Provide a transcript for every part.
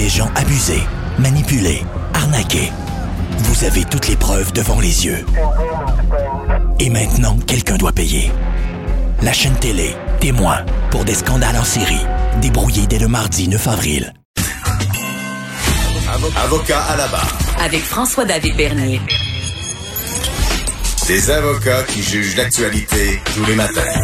des gens abusés, manipulés, arnaqués. Vous avez toutes les preuves devant les yeux. Et maintenant, quelqu'un doit payer. La chaîne télé, témoin, pour des scandales en série, débrouillés dès le mardi 9 avril. Avocat à la barre. Avec François-David Bernier. Des avocats qui jugent l'actualité tous les matins.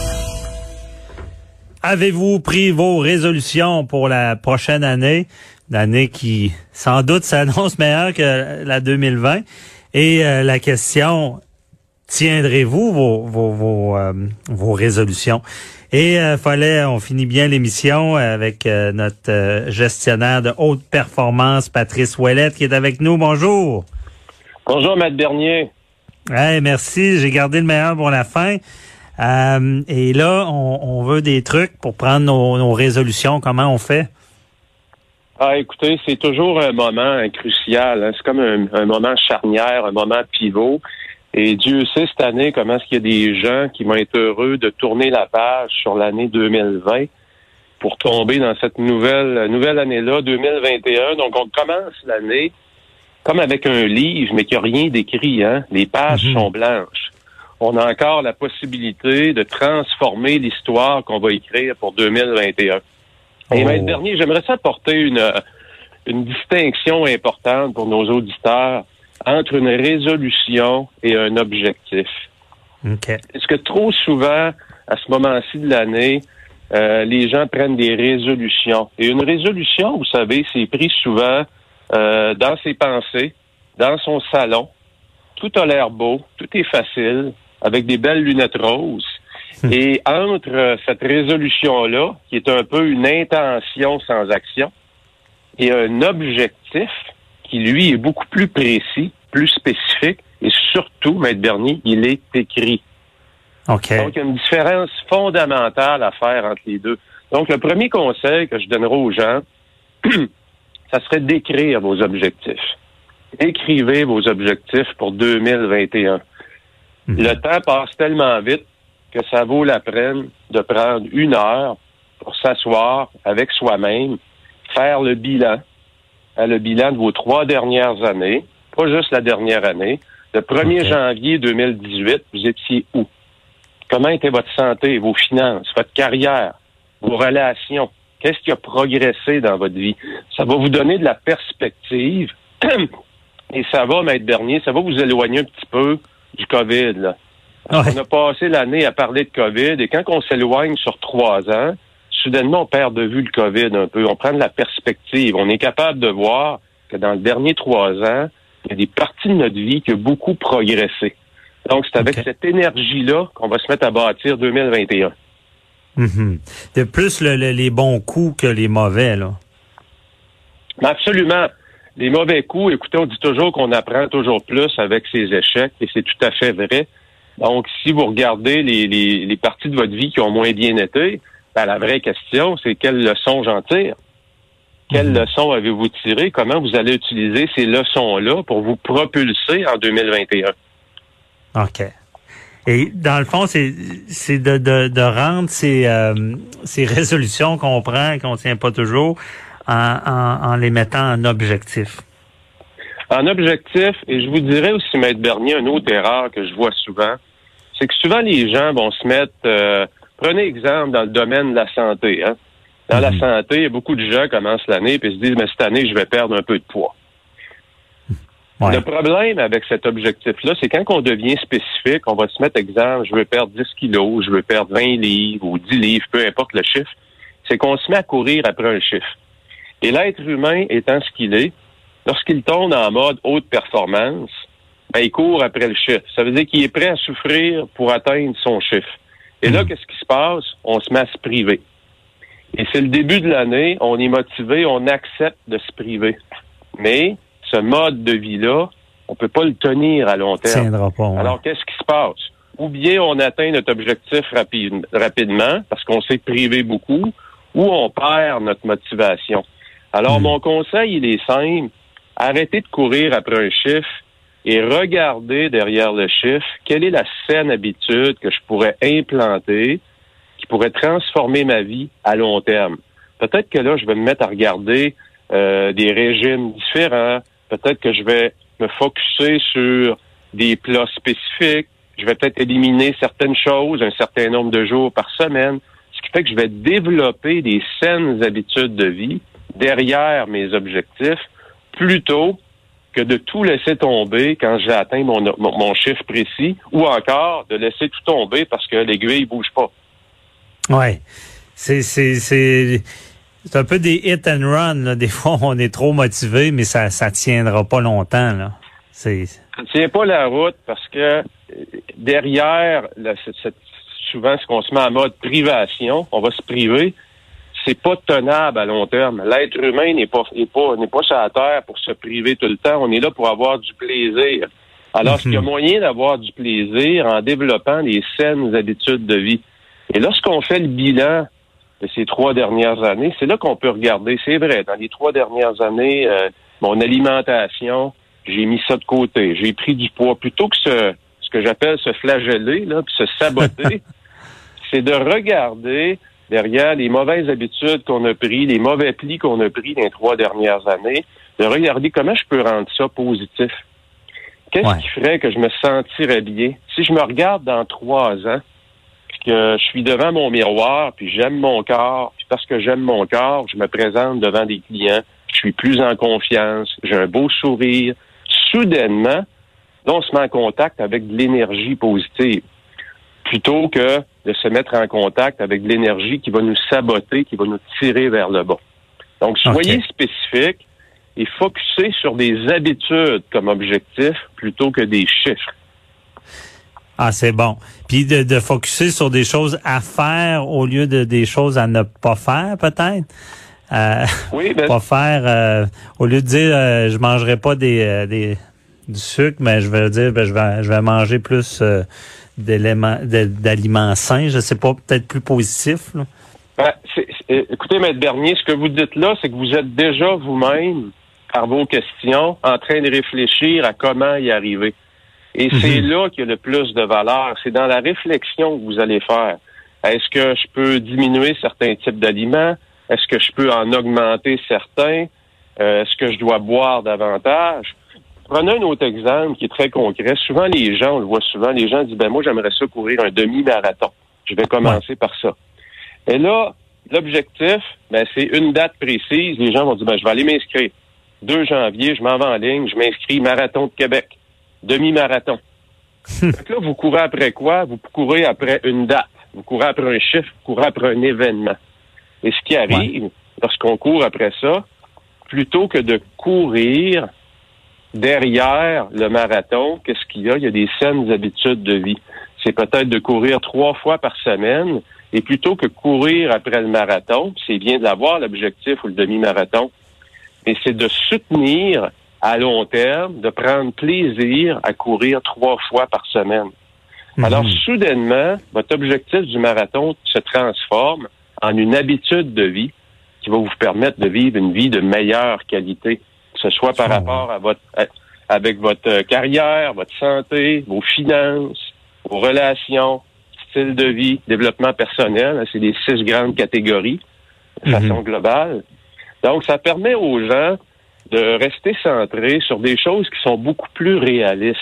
Avez-vous pris vos résolutions pour la prochaine année? L'année qui, sans doute, s'annonce meilleure que la 2020. Et la question, tiendrez-vous vos résolutions? Et on finit bien l'émission avec notre gestionnaire de haute performance, Patrice Ouellette, qui est avec nous. Bonjour. Bonjour, Maître Bernier. Hey, merci, j'ai gardé le meilleur pour la fin. Et là, on veut des trucs pour prendre nos résolutions. Comment on fait? Écoutez, c'est toujours un moment crucial. Hein. C'est comme un moment charnière, un moment pivot. Et Dieu sait cette année comment est-ce qu'il y a des gens qui vont être heureux de tourner la page sur l'année 2020 pour tomber dans cette nouvelle année-là, 2021. Donc, on commence l'année comme avec un livre, mais qu'il n'y a rien d'écrit. Hein. Les pages sont blanches. On a encore la possibilité de transformer l'histoire qu'on va écrire pour 2021. Et Maître Bernier, j'aimerais ça apporter une distinction importante pour nos auditeurs entre une résolution et un objectif. Okay. Parce que trop souvent, à ce moment-ci de l'année, les gens prennent des résolutions. Et une résolution, vous savez, c'est pris souvent dans ses pensées, dans son salon. Tout a l'air beau, tout est facile, avec des belles lunettes roses. Et entre cette résolution-là, qui est un peu une intention sans action, et un objectif qui, lui, est beaucoup plus précis, plus spécifique, et surtout, Maître Bernier, il est écrit. Okay. Donc, il y a une différence fondamentale à faire entre les deux. Donc, le premier conseil que je donnerai aux gens, ça serait d'écrire vos objectifs. Écrivez vos objectifs pour 2021. Le temps passe tellement vite que ça vaut la peine de prendre 1 heure pour s'asseoir avec soi-même, faire le bilan de vos 3 dernières années, pas juste la dernière année. Le 1er janvier 2018, vous étiez où? Comment était votre santé, vos finances, votre carrière, vos relations? Qu'est-ce qui a progressé dans votre vie? Ça va vous donner de la perspective et ça va, Maître Bernier, ça va vous éloigner un petit peu du COVID, là. On a passé l'année à parler de COVID et quand on s'éloigne sur 3 ans, soudainement, on perd de vue le COVID un peu. On prend de la perspective. On est capable de voir que dans les derniers 3 ans, il y a des parties de notre vie qui ont beaucoup progressé. Donc, c'est avec cette énergie-là qu'on va se mettre à bâtir 2021. De plus les bons coups que les mauvais, là. Mais absolument. Les mauvais coups, écoutez, on dit toujours qu'on apprend toujours plus avec ses échecs, et c'est tout à fait vrai. Donc, si vous regardez les parties de votre vie qui ont moins bien été, ben, la vraie question, c'est quelle leçon j'en tire? Quelle leçon avez-vous tiré? Comment vous allez utiliser ces leçons-là pour vous propulser en 2021? OK. Et dans le fond, c'est de rendre ces résolutions qu'on prend et qu'on tient pas toujours en les mettant en objectif. En objectif, et je vous dirais aussi, Maître Bernier, une autre erreur que je vois souvent, c'est que souvent les gens vont se mettre, prenez exemple dans le domaine de la santé. Hein? Dans la santé, il y a beaucoup de gens qui commencent l'année et se disent, mais cette année, je vais perdre un peu de poids. Le problème avec cet objectif-là, c'est quand on devient spécifique, on va se mettre exemple, je veux perdre 10 kilos, je veux perdre 20 livres ou 10 livres, peu importe le chiffre, c'est qu'on se met à courir après un chiffre. Et l'être humain étant ce qu'il est, lorsqu'il tombe en mode haute performance, ben, il court après le chiffre. Ça veut dire qu'il est prêt à souffrir pour atteindre son chiffre. Et là, qu'est-ce qui se passe? On se met à se priver. Et c'est le début de l'année, on est motivé, on accepte de se priver. Mais ce mode de vie-là, on peut pas le tenir à long terme. Alors, qu'est-ce qui se passe? Ou bien on atteint notre objectif rapidement, parce qu'on s'est privé beaucoup, ou on perd notre motivation. Alors, mon conseil, il est simple. Arrêtez de courir après un chiffre et regardez derrière le chiffre quelle est la saine habitude que je pourrais implanter qui pourrait transformer ma vie à long terme. Peut-être que là, je vais me mettre à regarder des régimes différents. Peut-être que je vais me focusser sur des plats spécifiques. Je vais peut-être éliminer certaines choses, un certain nombre de jours par semaine. Ce qui fait que je vais développer des saines habitudes de vie derrière mes objectifs plutôt que de tout laisser tomber quand j'ai atteint mon chiffre précis ou encore de laisser tout tomber parce que l'aiguille bouge pas. Ouais. C'est un peu des hit and run, là. Des fois, on est trop motivé, mais ça tiendra pas longtemps, là. Ça ne tient pas la route parce que derrière, souvent, ce qu'on se met en mode privation, on va se priver, c'est pas tenable à long terme. L'être humain n'est pas sur la terre pour se priver tout le temps. On est là pour avoir du plaisir. Alors, il y a moyen d'avoir du plaisir en développant des saines habitudes de vie. Et lorsqu'on fait le bilan de ces 3 dernières années, c'est là qu'on peut regarder. C'est vrai, dans les 3 dernières années, mon alimentation, j'ai mis ça de côté. J'ai pris du poids. Plutôt que ce que j'appelle se flageller, là, puis se saboter, c'est de regarder derrière les mauvaises habitudes qu'on a pris, les mauvais plis qu'on a pris dans les 3 dernières années, de regarder comment je peux rendre ça positif. Qu'est-ce qui ferait que je me sentirais bien? Si je me regarde dans 3 ans, que je suis devant mon miroir, puis j'aime mon corps, puis parce que j'aime mon corps, je me présente devant des clients, je suis plus en confiance, j'ai un beau sourire. Soudainement, là, on se met en contact avec de l'énergie positive, plutôt que de se mettre en contact avec de l'énergie qui va nous saboter, qui va nous tirer vers le bas. Donc, soyez spécifique et focussez sur des habitudes comme objectif plutôt que des chiffres. Ah, c'est bon. Puis de focusser sur des choses à faire au lieu de des choses à ne pas faire, peut-être. Oui, pas faire au lieu de dire je mangerai pas du sucre, mais je vais dire je vais manger plus d'aliments sains. Je sais pas, peut-être plus positif, là. Écoutez, Maître Bernier, ce que vous dites là, c'est que vous êtes déjà vous-même, par vos questions, en train de réfléchir à comment y arriver. Et c'est là qu'il y a le plus de valeur. C'est dans la réflexion que vous allez faire. Est-ce que je peux diminuer certains types d'aliments? Est-ce que je peux en augmenter certains? Est-ce que je dois boire davantage? Prenez un autre exemple qui est très concret. Souvent, les gens, on le voit souvent, les gens disent, moi, j'aimerais ça courir un demi-marathon. Je vais commencer par ça. Et là, l'objectif, c'est une date précise. Les gens vont dire, je vais aller m'inscrire. 2 janvier, je m'en vais en ligne, je m'inscris Marathon de Québec. Demi-marathon. Donc là, vous courez après quoi? Vous courez après une date. Vous courez après un chiffre. Vous courez après un événement. Et ce qui arrive, lorsqu'on court après ça, plutôt que de courir derrière le marathon, qu'est-ce qu'il y a? Il y a des saines habitudes de vie. C'est peut-être de courir 3 fois par semaine. Et plutôt que courir après le marathon, c'est bien de l'avoir, l'objectif ou le demi-marathon, mais c'est de soutenir à long terme, de prendre plaisir à courir 3 fois par semaine. Alors, soudainement, votre objectif du marathon se transforme en une habitude de vie qui va vous permettre de vivre une vie de meilleure qualité, que ce soit par rapport à avec votre carrière, votre santé, vos finances, vos relations, style de vie, développement personnel. C'est les 6 grandes catégories de façon globale. Donc, ça permet aux gens de rester centrés sur des choses qui sont beaucoup plus réalistes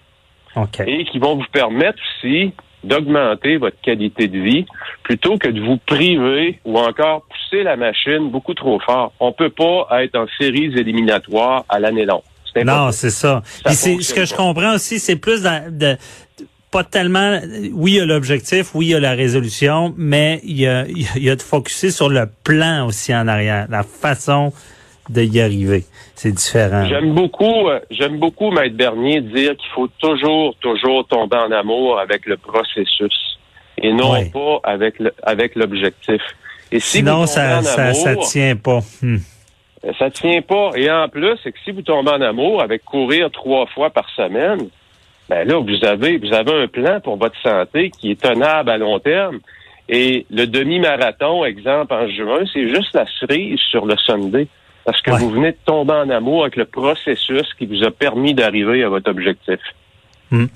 et qui vont vous permettre aussi d'augmenter votre qualité de vie plutôt que de vous priver ou encore pousser la machine beaucoup trop fort. On peut pas être en séries éliminatoires à l'année longue. Non, c'est ça. Puis ce que je comprends aussi, c'est plus pas tellement, oui, il y a l'objectif, oui, il y a la résolution, mais il y a de focusser sur le plan aussi en arrière, la façon de y arriver. C'est différent. J'aime beaucoup, Maître Bernier, dire qu'il faut toujours tomber en amour avec le processus et non pas avec l'objectif. Et si sinon, ça tient pas. Ça tient pas. Et en plus, c'est que si vous tombez en amour avec courir 3 fois par semaine, là, vous avez un plan pour votre santé qui est tenable à long terme. Et le demi-marathon, exemple, en juin, c'est juste la cerise sur le sundae. Parce que vous venez de tomber en amour avec le processus qui vous a permis d'arriver à votre objectif.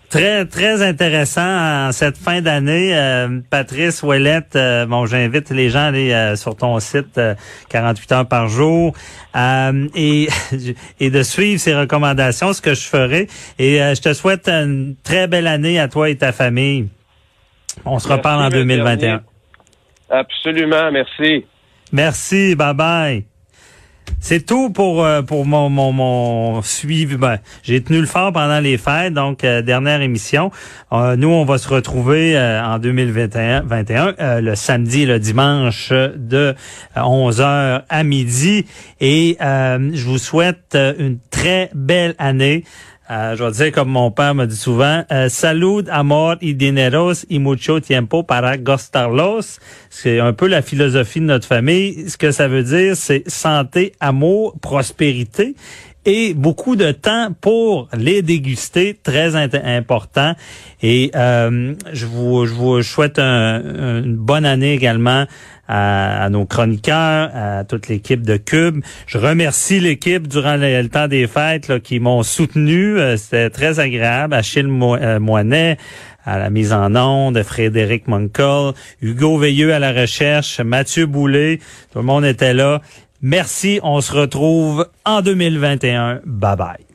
Très, très intéressant en cette fin d'année. Patrice Ouellette, j'invite les gens à aller sur ton site 48 heures par jour et de suivre ces recommandations, ce que je ferai. Et je te souhaite une très belle année à toi et ta famille. On se reparle en 2021. Absolument, merci. Merci, bye-bye. C'est tout pour mon suivi. J'ai tenu le fort pendant les fêtes, donc dernière émission. Nous, on va se retrouver en 2021, le samedi et le dimanche de 11h à midi. Et je vous souhaite une très belle année. Je vais dire comme mon père m'a dit souvent, salud, amor y dineros y mucho tiempo para gostarlos. C'est un peu la philosophie de notre famille. Ce que ça veut dire, c'est santé, amour, prospérité et beaucoup de temps pour les déguster, très important. Et je vous souhaite une bonne année également à nos chroniqueurs, à toute l'équipe de Cube. Je remercie l'équipe durant le temps des fêtes là, qui m'ont soutenu. C'était très agréable. Achille Moinet à la mise en onde, Frédéric Moncol, Hugo Veilleux à la recherche, Mathieu Boulay. Tout le monde était là. Merci. On se retrouve en 2021. Bye bye.